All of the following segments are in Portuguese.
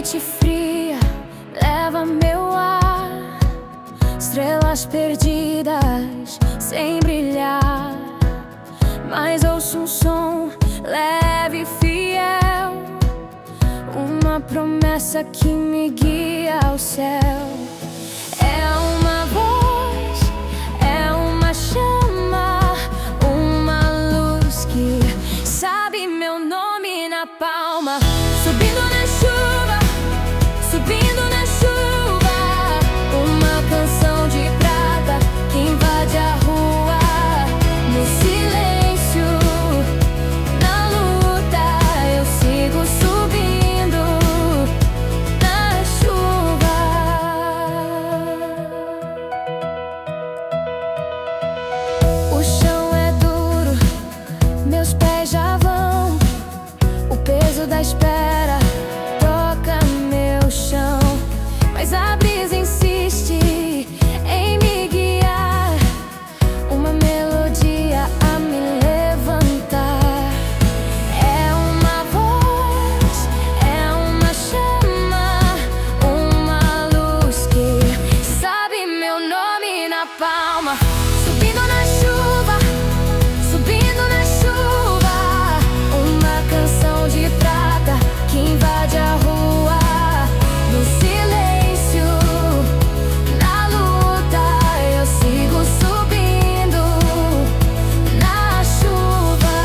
noite fria leva meu ar, estrelas perdidas sem brilhar. Mas ouço um som leve e fiel, uma promessa que me guia ao céu. É uma voz, é uma chama, uma luz que sabe meu nome na palma. Subindo na chuva, subindo na chuva, uma canção de prata que invade a rua. No silêncio, na luta, eu sigo subindo na chuva. O chão é duro, meus pés já vão, o peso da espera toca meu chão. Mas a brisa insiste em me guiar, uma melodia a me levantar. É uma voz, é uma chama, uma luz que sabe meu nome na palma. Subindo na chuva, subindo na chuva, uma canção de prata que invade a rua. No silêncio, na luta, eu sigo subindo na chuva.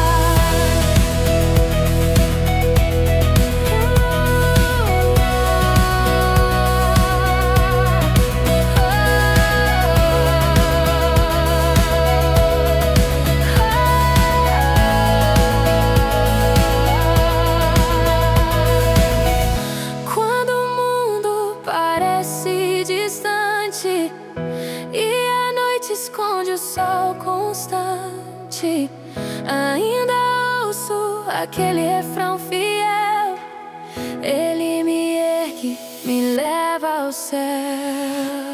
Quando o mundo parece distante e a noite esconde o sol constante, ainda ouço aquele refrão fiel. Ele me ergue, me leva ao céu.